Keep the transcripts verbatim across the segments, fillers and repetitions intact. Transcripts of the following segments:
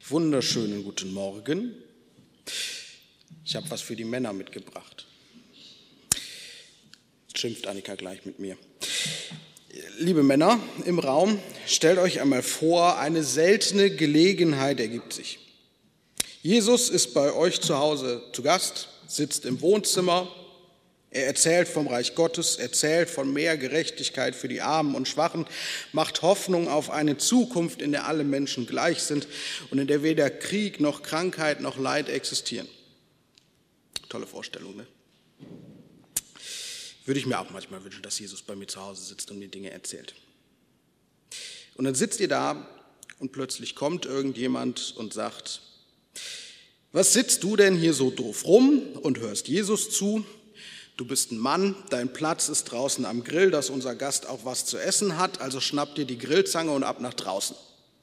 Wunderschönen guten Morgen. Ich habe was für die Männer mitgebracht. Jetzt schimpft Annika gleich mit mir. Liebe Männer im Raum, stellt euch einmal vor, eine seltene Gelegenheit ergibt sich. Jesus ist bei euch zu Hause zu Gast, sitzt im Wohnzimmer. Er erzählt vom Reich Gottes, erzählt von mehr Gerechtigkeit für die Armen und Schwachen, macht Hoffnung auf eine Zukunft, in der alle Menschen gleich sind und in der weder Krieg noch Krankheit noch Leid existieren. Tolle Vorstellung, ne? Würde ich mir auch manchmal wünschen, dass Jesus bei mir zu Hause sitzt und mir Dinge erzählt. Und dann sitzt ihr da und plötzlich kommt irgendjemand und sagt: Was sitzt du denn hier so doof rum und hörst Jesus zu? Du bist ein Mann, dein Platz ist draußen am Grill, dass unser Gast auch was zu essen hat, also schnapp dir die Grillzange und ab nach draußen.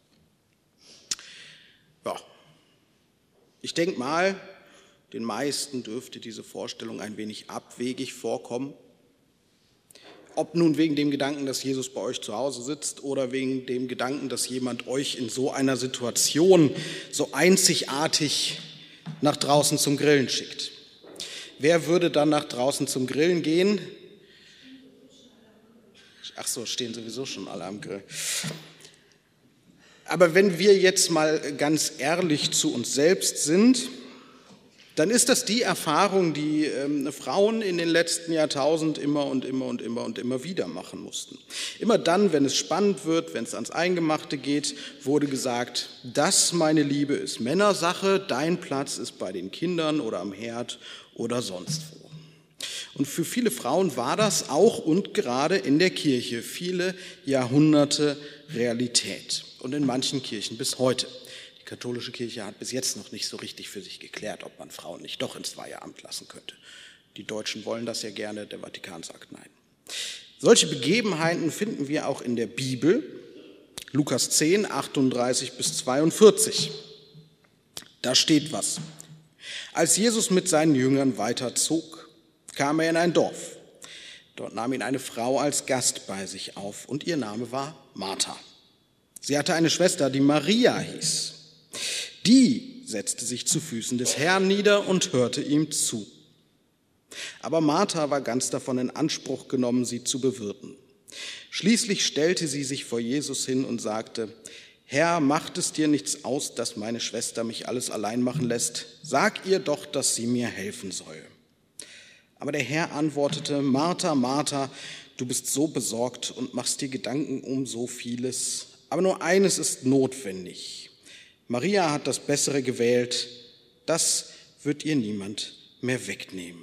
Ja, ich denke mal, den meisten dürfte diese Vorstellung ein wenig abwegig vorkommen. Ob nun wegen dem Gedanken, dass Jesus bei euch zu Hause sitzt oder wegen dem Gedanken, dass jemand euch in so einer Situation so einzigartig nach draußen zum Grillen schickt. Wer würde dann nach draußen zum Grillen gehen? Ach so, stehen sowieso schon alle am Grill. Aber wenn wir jetzt mal ganz ehrlich zu uns selbst sind, dann ist das die Erfahrung, die ähm, Frauen in den letzten Jahrtausenden immer und immer und immer und immer wieder machen mussten. Immer dann, wenn es spannend wird, wenn es ans Eingemachte geht, wurde gesagt: Das, meine Liebe, ist Männersache, dein Platz ist bei den Kindern oder am Herd oder sonst wo. Und für viele Frauen war das auch und gerade in der Kirche viele Jahrhunderte Realität und in manchen Kirchen bis heute. Die katholische Kirche hat bis jetzt noch nicht so richtig für sich geklärt, ob man Frauen nicht doch ins Weiheamt lassen könnte. Die Deutschen wollen das ja gerne, der Vatikan sagt nein. Solche Begebenheiten finden wir auch in der Bibel, Lukas zehn, achtunddreißig bis zweiundvierzig. Da steht was. Als Jesus mit seinen Jüngern weiterzog, kam er in ein Dorf. Dort nahm ihn eine Frau als Gast bei sich auf und ihr Name war Martha. Sie hatte eine Schwester, die Maria hieß. Die setzte sich zu Füßen des Herrn nieder und hörte ihm zu. Aber Martha war ganz davon in Anspruch genommen, sie zu bewirten. Schließlich stellte sie sich vor Jesus hin und sagte: Herr, macht es dir nichts aus, dass meine Schwester mich alles allein machen lässt? Sag ihr doch, dass sie mir helfen soll. Aber der Herr antwortete: Martha, Martha, du bist so besorgt und machst dir Gedanken um so vieles. Aber nur eines ist notwendig. Maria hat das Bessere gewählt, das wird ihr niemand mehr wegnehmen.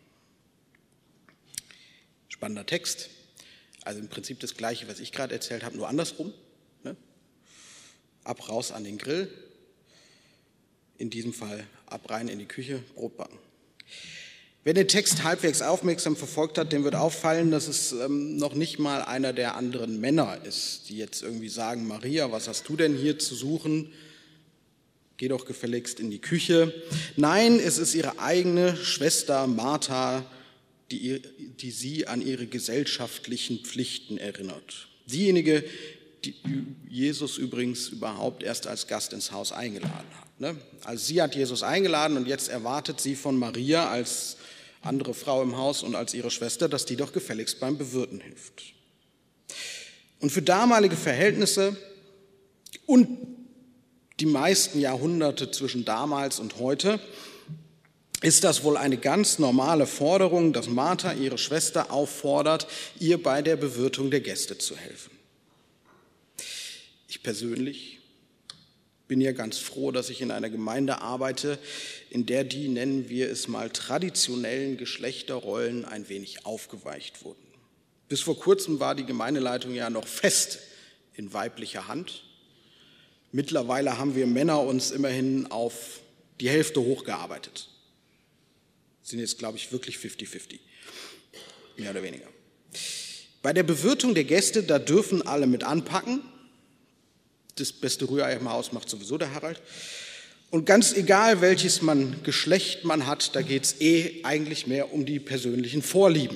Spannender Text. Also im Prinzip das Gleiche, was ich gerade erzählt habe, nur andersrum. Ne? Ab raus an den Grill. In diesem Fall ab rein in die Küche, Brot backen. Wer den Text halbwegs aufmerksam verfolgt hat, dem wird auffallen, dass es ähm, noch nicht mal einer der anderen Männer ist, die jetzt irgendwie sagen: Maria, was hast du denn hier zu suchen? Geh doch gefälligst in die Küche. Nein, es ist ihre eigene Schwester Martha, die, die sie an ihre gesellschaftlichen Pflichten erinnert. Diejenige, die Jesus übrigens überhaupt erst als Gast ins Haus eingeladen hat. Ne? Also sie hat Jesus eingeladen und jetzt erwartet sie von Maria als andere Frau im Haus und als ihre Schwester, dass die doch gefälligst beim Bewirten hilft. Und für damalige Verhältnisse und die meisten Jahrhunderte zwischen damals und heute ist das wohl eine ganz normale Forderung, dass Martha ihre Schwester auffordert, ihr bei der Bewirtung der Gäste zu helfen. Ich persönlich bin ja ganz froh, dass ich in einer Gemeinde arbeite, in der die, nennen wir es mal, traditionellen Geschlechterrollen ein wenig aufgeweicht wurden. Bis vor kurzem war die Gemeindeleitung ja noch fest in weiblicher Hand. Mittlerweile haben wir Männer uns immerhin auf die Hälfte hochgearbeitet. Sind jetzt, glaube ich, wirklich fünfzig fünfzig, mehr oder weniger. Bei der Bewirtung der Gäste, da dürfen alle mit anpacken. Das beste Rührei im Haus macht sowieso der Harald. Und ganz egal, welches man Geschlecht man hat, da geht es eh eigentlich mehr um die persönlichen Vorlieben.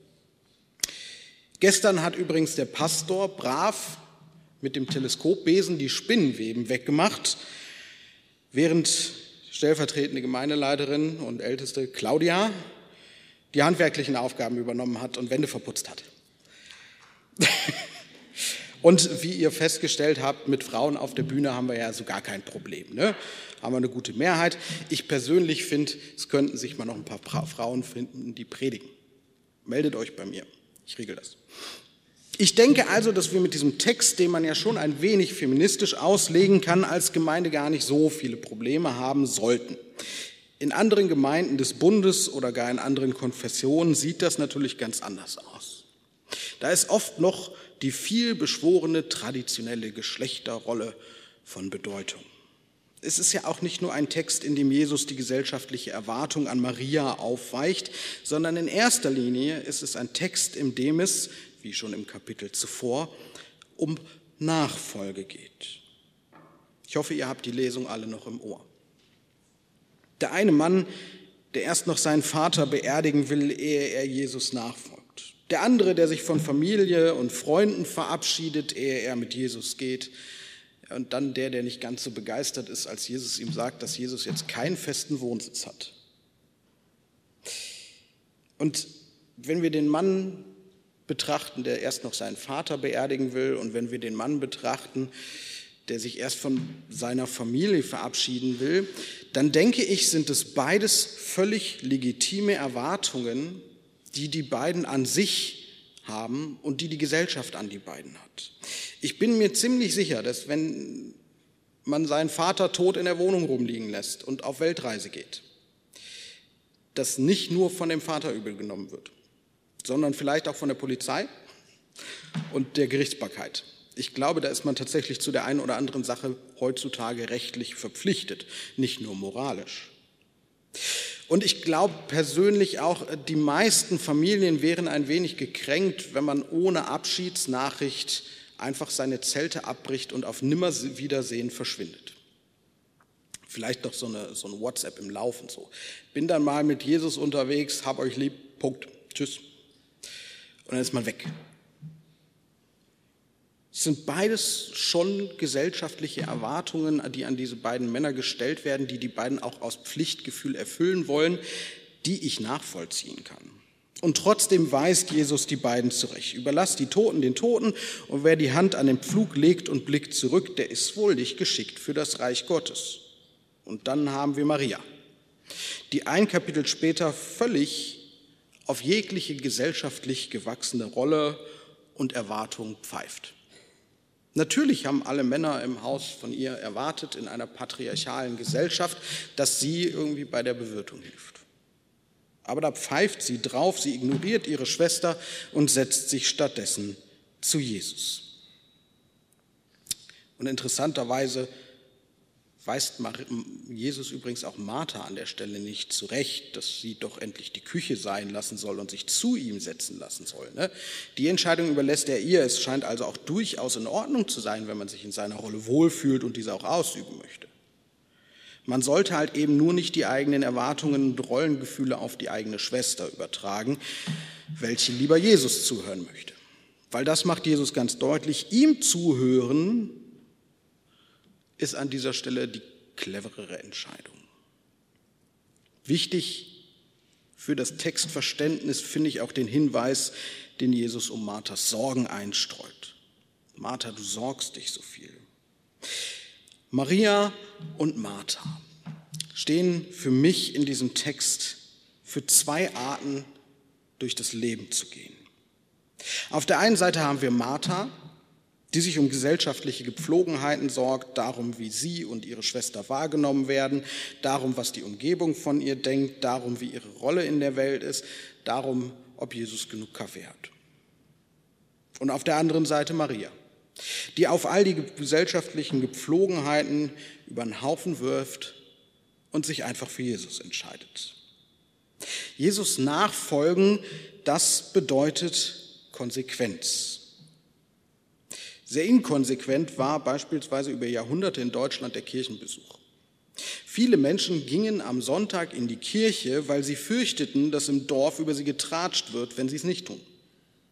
Gestern hat übrigens der Pastor brav mit dem Teleskopbesen die Spinnenweben weggemacht. während stellvertretende Gemeindeleiterin und älteste Claudia die handwerklichen Aufgaben übernommen hat und Wände verputzt hat. Und wie ihr festgestellt habt, mit Frauen auf der Bühne haben wir ja so gar kein Problem, ne? Haben wir eine gute Mehrheit. Ich persönlich finde, es könnten sich mal noch ein paar Frauen finden, die predigen. Meldet euch bei mir, ich regel das. Ich denke also, dass wir mit diesem Text, den man ja schon ein wenig feministisch auslegen kann, als Gemeinde gar nicht so viele Probleme haben sollten. In anderen Gemeinden des Bundes oder gar in anderen Konfessionen sieht das natürlich ganz anders aus. Da ist oft noch die viel beschworene traditionelle Geschlechterrolle von Bedeutung. Es ist ja auch nicht nur ein Text, in dem Jesus die gesellschaftliche Erwartung an Maria aufweicht, sondern in erster Linie ist es ein Text, in dem es, wie schon im Kapitel zuvor, um Nachfolge geht. Ich hoffe, ihr habt die Lesung alle noch im Ohr. Der eine Mann, der erst noch seinen Vater beerdigen will, ehe er Jesus nachfolgt. Der andere, der sich von Familie und Freunden verabschiedet, ehe er mit Jesus geht. Und dann der, der nicht ganz so begeistert ist, als Jesus ihm sagt, dass Jesus jetzt keinen festen Wohnsitz hat. Und wenn wir den Mann betrachten, der erst noch seinen Vater beerdigen will, und wenn wir den Mann betrachten, der sich erst von seiner Familie verabschieden will, dann denke ich, sind es beides völlig legitime Erwartungen, die die beiden an sich haben und die die Gesellschaft an die beiden hat. Ich bin mir ziemlich sicher, dass wenn man seinen Vater tot in der Wohnung rumliegen lässt und auf Weltreise geht, das nicht nur von dem Vater übel genommen wird, sondern vielleicht auch von der Polizei und der Gerichtsbarkeit. Ich glaube, da ist man tatsächlich zu der einen oder anderen Sache heutzutage rechtlich verpflichtet, nicht nur moralisch. Und ich glaube persönlich auch, die meisten Familien wären ein wenig gekränkt, wenn man ohne Abschiedsnachricht einfach seine Zelte abbricht und auf Nimmerwiedersehen verschwindet. Vielleicht noch so eine, so ein WhatsApp im Laufen so. Bin dann mal mit Jesus unterwegs, hab euch lieb, Punkt, tschüss. Und dann ist man weg. Es sind beides schon gesellschaftliche Erwartungen, die an diese beiden Männer gestellt werden, die die beiden auch aus Pflichtgefühl erfüllen wollen, die ich nachvollziehen kann. Und trotzdem weist Jesus die beiden zurecht. Überlasst die Toten den Toten, und wer die Hand an den Pflug legt und blickt zurück, der ist wohl nicht geschickt für das Reich Gottes. Und dann haben wir Maria, die ein Kapitel später völlig auf jegliche gesellschaftlich gewachsene Rolle und Erwartung pfeift. Natürlich haben alle Männer im Haus von ihr erwartet, in einer patriarchalen Gesellschaft, dass sie irgendwie bei der Bewirtung hilft. Aber da pfeift sie drauf, sie ignoriert ihre Schwester und setzt sich stattdessen zu Jesus. Und interessanterweise weist Jesus übrigens auch Martha an der Stelle nicht zurecht, dass sie doch endlich die Küche sein lassen soll und sich zu ihm setzen lassen soll. Die Entscheidung überlässt er ihr. Es scheint also auch durchaus in Ordnung zu sein, wenn man sich in seiner Rolle wohlfühlt und diese auch ausüben möchte. Man sollte halt eben nur nicht die eigenen Erwartungen und Rollengefühle auf die eigene Schwester übertragen, welche lieber Jesus zuhören möchte. Weil das macht Jesus ganz deutlich. Ihm zuhören ist an dieser Stelle die cleverere Entscheidung. Wichtig für das Textverständnis finde ich auch den Hinweis, den Jesus um Marthas Sorgen einstreut. Martha, du sorgst dich so viel. Maria und Martha stehen für mich in diesem Text für zwei Arten, durch das Leben zu gehen. Auf der einen Seite haben wir Martha, die sich um gesellschaftliche Gepflogenheiten sorgt, darum, wie sie und ihre Schwester wahrgenommen werden, darum, was die Umgebung von ihr denkt, darum, wie ihre Rolle in der Welt ist, darum, ob Jesus genug Kaffee hat. Und auf der anderen Seite Maria, die auf all die gesellschaftlichen Gepflogenheiten über den Haufen wirft und sich einfach für Jesus entscheidet. Jesus nachfolgen, das bedeutet Konsequenz. Sehr inkonsequent war beispielsweise über Jahrhunderte in Deutschland der Kirchenbesuch. Viele Menschen gingen am Sonntag in die Kirche, weil sie fürchteten, dass im Dorf über sie getratscht wird, wenn sie es nicht tun.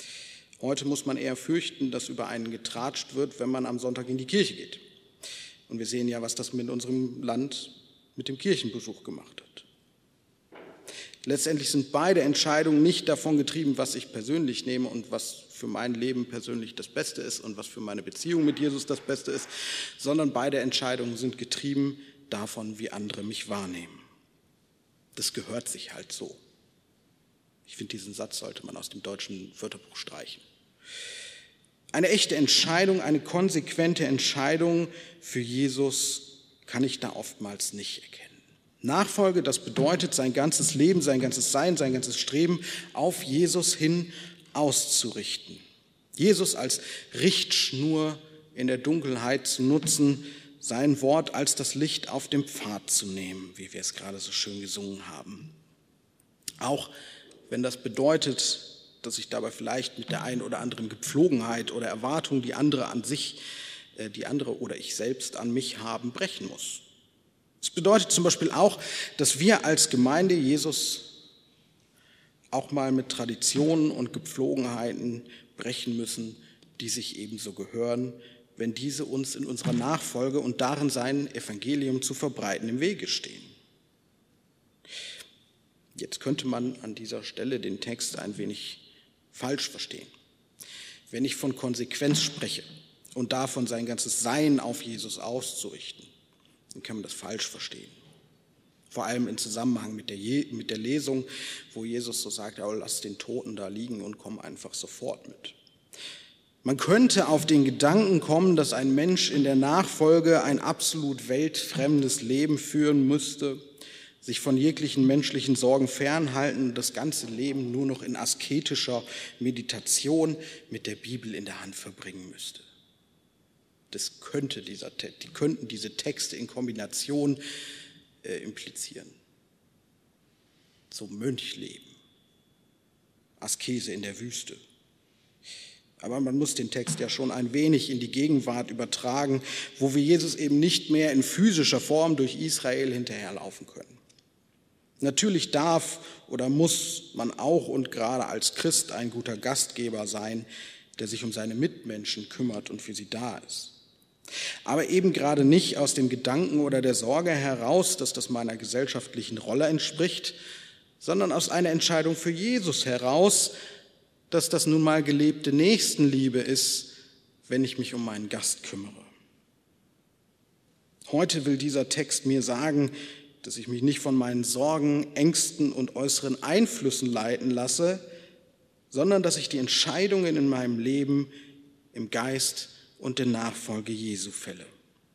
Heute muss man eher fürchten, dass über einen getratscht wird, wenn man am Sonntag in die Kirche geht. Und wir sehen ja, was das mit unserem Land, mit dem Kirchenbesuch gemacht hat. Letztendlich sind beide Entscheidungen nicht davon getrieben, was ich persönlich nehme und was für mein Leben persönlich das Beste ist und was für meine Beziehung mit Jesus das Beste ist, sondern beide Entscheidungen sind getrieben davon, wie andere mich wahrnehmen. Das gehört sich halt so. Ich finde, diesen Satz sollte man aus dem deutschen Wörterbuch streichen. Eine echte Entscheidung, eine konsequente Entscheidung für Jesus kann ich da oftmals nicht erkennen. Nachfolge, das bedeutet, sein ganzes Leben, sein ganzes Sein, sein ganzes Streben auf Jesus hin auszurichten. Jesus als Richtschnur in der Dunkelheit zu nutzen, sein Wort als das Licht auf dem Pfad zu nehmen, wie wir es gerade so schön gesungen haben. Auch wenn das bedeutet, dass ich dabei vielleicht mit der einen oder anderen Gepflogenheit oder Erwartung, die andere an sich, die andere oder ich selbst an mich haben, brechen muss. Es bedeutet zum Beispiel auch, dass wir als Gemeinde Jesus auch mal mit Traditionen und Gepflogenheiten brechen müssen, die sich ebenso gehören, wenn diese uns in unserer Nachfolge und darin sein Evangelium zu verbreiten im Wege stehen. Jetzt könnte man an dieser Stelle den Text ein wenig falsch verstehen. Wenn ich von Konsequenz spreche und davon sein ganzes Sein auf Jesus auszurichten, dann kann man das falsch verstehen. Vor allem im Zusammenhang mit der, Je- mit der Lesung, wo Jesus so sagt, oh, lass den Toten da liegen und komm einfach sofort mit. Man könnte auf den Gedanken kommen, dass ein Mensch in der Nachfolge ein absolut weltfremdes Leben führen müsste, sich von jeglichen menschlichen Sorgen fernhalten und das ganze Leben nur noch in asketischer Meditation mit der Bibel in der Hand verbringen müsste. Das könnte dieser, die könnten diese Texte in Kombination äh, implizieren. So Mönchleben, Askese in der Wüste. Aber man muss den Text ja schon ein wenig in die Gegenwart übertragen, wo wir Jesus eben nicht mehr in physischer Form durch Israel hinterherlaufen können. Natürlich darf oder muss man auch und gerade als Christ ein guter Gastgeber sein, der sich um seine Mitmenschen kümmert und für sie da ist. Aber eben gerade nicht aus dem Gedanken oder der Sorge heraus, dass das meiner gesellschaftlichen Rolle entspricht, sondern aus einer Entscheidung für Jesus heraus, dass das nun mal gelebte Nächstenliebe ist, wenn ich mich um meinen Gast kümmere. Heute will dieser Text mir sagen, dass ich mich nicht von meinen Sorgen, Ängsten und äußeren Einflüssen leiten lasse, sondern dass ich die Entscheidungen in meinem Leben im Geist und der Nachfolge Jesu fälle.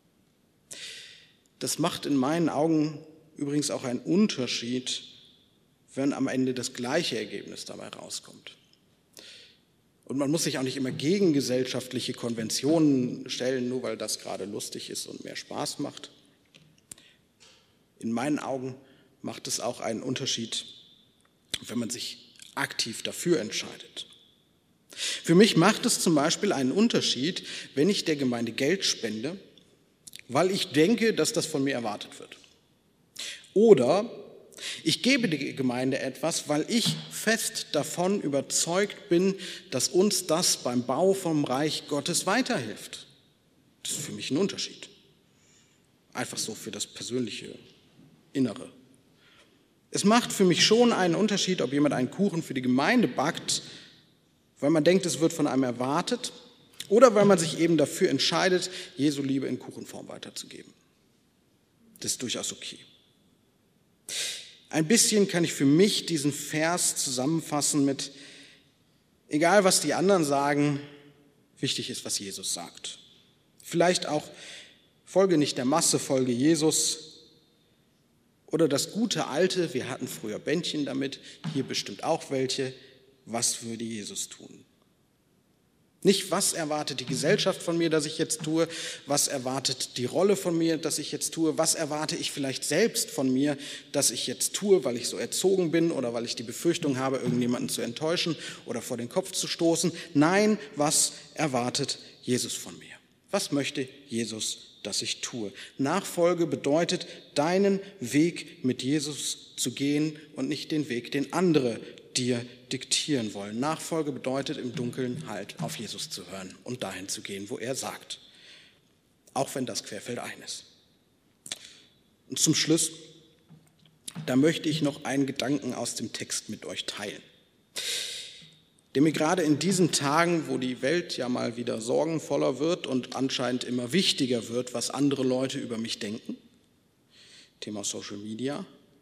Das macht in meinen Augen übrigens auch einen Unterschied, wenn am Ende das gleiche Ergebnis dabei rauskommt. Und man muss sich auch nicht immer gegen gesellschaftliche Konventionen stellen, nur weil das gerade lustig ist und mehr Spaß macht. In meinen Augen macht es auch einen Unterschied, wenn man sich aktiv dafür entscheidet. Für mich macht es zum Beispiel einen Unterschied, wenn ich der Gemeinde Geld spende, weil ich denke, dass das von mir erwartet wird. Oder ich gebe der Gemeinde etwas, weil ich fest davon überzeugt bin, dass uns das beim Bau vom Reich Gottes weiterhilft. Das ist für mich ein Unterschied. Einfach so für das persönliche Innere. Es macht für mich schon einen Unterschied, ob jemand einen Kuchen für die Gemeinde backt, weil man denkt, es wird von einem erwartet, oder weil man sich eben dafür entscheidet, Jesu Liebe in Kuchenform weiterzugeben. Das ist durchaus okay. Ein bisschen kann ich für mich diesen Vers zusammenfassen mit, egal was die anderen sagen, wichtig ist, was Jesus sagt. Vielleicht auch, folge nicht der Masse, folge Jesus. Oder das gute Alte, wir hatten früher Bändchen damit, hier bestimmt auch welche, was würde Jesus tun? Nicht, was erwartet die Gesellschaft von mir, dass ich jetzt tue, was erwartet die Rolle von mir, dass ich jetzt tue, was erwarte ich vielleicht selbst von mir, dass ich jetzt tue, weil ich so erzogen bin oder weil ich die Befürchtung habe, irgendjemanden zu enttäuschen oder vor den Kopf zu stoßen. Nein, was erwartet Jesus von mir? Was möchte Jesus, dass ich tue? Nachfolge bedeutet, deinen Weg mit Jesus zu gehen und nicht den Weg, den andere dir diktieren wollen. Nachfolge bedeutet im Dunkeln halt auf Jesus zu hören und dahin zu gehen, wo er sagt. auch wenn das querfeldein ist. Und zum Schluss, da möchte ich noch einen Gedanken aus dem Text mit euch teilen, der mir gerade in diesen Tagen, wo die Welt ja mal wieder sorgenvoller wird und anscheinend immer wichtiger wird, was andere Leute über mich denken, Thema Social Media,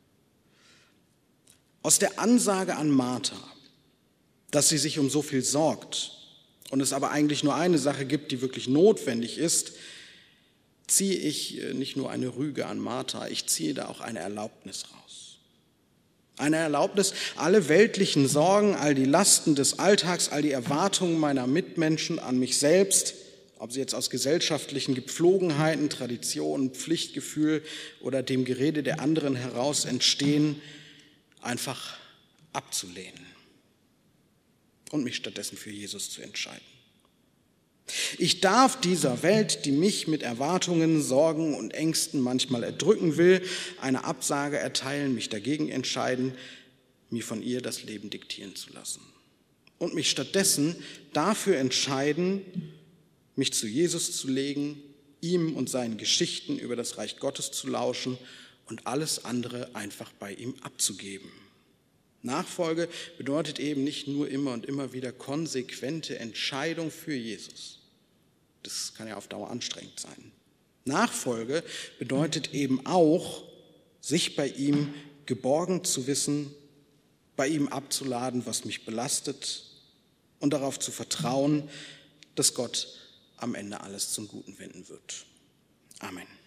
aus der Ansage an Martha, dass sie sich um so viel sorgt und es aber eigentlich nur eine Sache gibt, die wirklich notwendig ist, ziehe ich nicht nur eine Rüge an Martha, ich ziehe da auch eine Erlaubnis raus. Eine Erlaubnis, alle weltlichen Sorgen, all die Lasten des Alltags, all die Erwartungen meiner Mitmenschen an mich selbst, ob sie jetzt aus gesellschaftlichen Gepflogenheiten, Traditionen, Pflichtgefühl oder dem Gerede der anderen heraus entstehen, einfach abzulehnen und mich stattdessen für Jesus zu entscheiden. Ich darf dieser Welt, die mich mit Erwartungen, Sorgen und Ängsten manchmal erdrücken will, eine Absage erteilen, mich dagegen entscheiden, mir von ihr das Leben diktieren zu lassen. Und mich stattdessen dafür entscheiden, mich zu Jesus zu legen, ihm und seinen Geschichten über das Reich Gottes zu lauschen und alles andere einfach bei ihm abzugeben. Nachfolge bedeutet eben nicht nur immer und immer wieder konsequente Entscheidung für Jesus. Das kann ja auf Dauer anstrengend sein. Nachfolge bedeutet eben auch, sich bei ihm geborgen zu wissen, bei ihm abzuladen, was mich belastet und darauf zu vertrauen, dass Gott am Ende alles zum Guten wenden wird. Amen.